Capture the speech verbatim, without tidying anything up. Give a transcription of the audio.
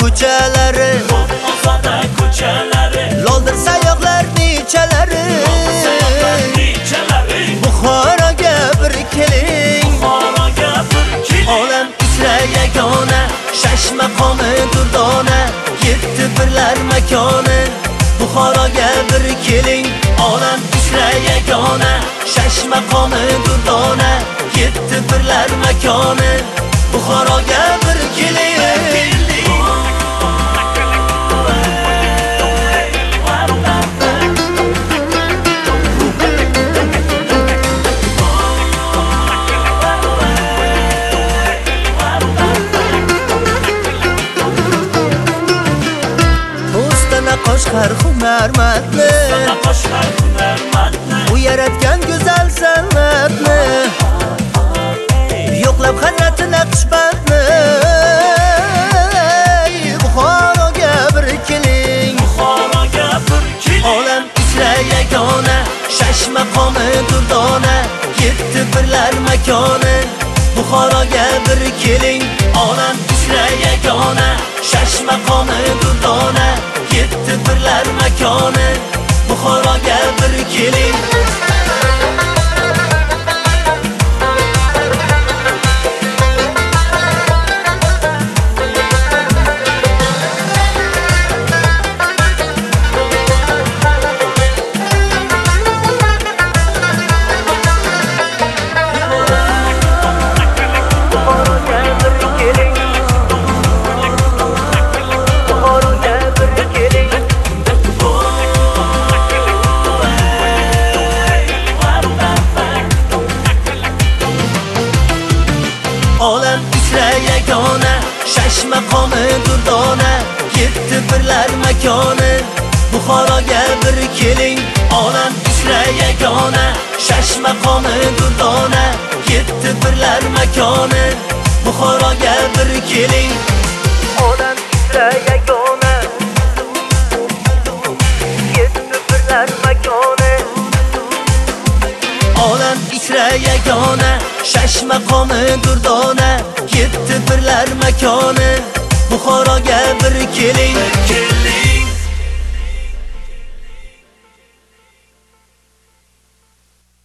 ko'chalari, Bo'g'ozada ko'chalari, loldir sayyohlar nechalari, Buxoroga bir keling, Buxoroga bir keling. olam uzra yagona, shash maqomi durdona, yetti birlar makoni. Buxoroga bir keling, olam uzra yagona, shash maqomi durdona, yetti birlar makoni. Buxoroga bir keling. Qo'shqar hunarmandni, Qo'shqar hunarmandni, u yaratgan go'zal san'atni, yo'qlab hayratni naqshbandni. Buxoroga bir keling, Buxoroga bir keling. olam uzra yagona, shash maqomi durdona, yetti birlar makoni. Buxoroga bir keling, olam uzra yagona, shash maqomi durdona, yetti birlar makoni. Buxoroga bir keling. Olam uzra yagona, shash maqomi durdona, yetti birlar makoni. Buxoroga bir keling, olam uzra yagona, shash maqomi durdona, yetti birlar makoni. Buxoroga bir keling, olam uzra yagona, yetti birlar makoni. Olam uzra yagona, shash maqomi durdona, yetti birlar makoni. Buxoroga bir keling.